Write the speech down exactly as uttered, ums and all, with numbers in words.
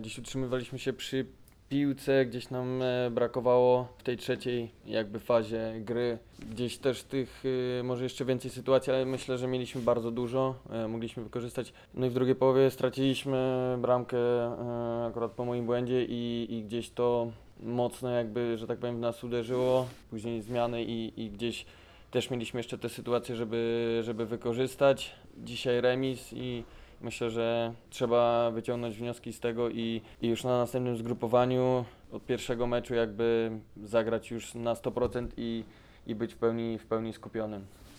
Dziś utrzymywaliśmy się przy piłce, gdzieś nam e, brakowało w tej trzeciej jakby fazie gry. Gdzieś też tych y, może jeszcze więcej sytuacji, ale myślę, że mieliśmy bardzo dużo, e, mogliśmy wykorzystać. No i w drugiej połowie straciliśmy bramkę e, akurat po moim błędzie i, i gdzieś to mocno jakby, że tak powiem, w nas uderzyło. Później zmiany i, i gdzieś też mieliśmy jeszcze te sytuacje, żeby, żeby wykorzystać. Dzisiaj remis i myślę, że trzeba wyciągnąć wnioski z tego i, i już na następnym zgrupowaniu od pierwszego meczu jakby zagrać już na sto procent i, i być w pełni, w pełni skupionym.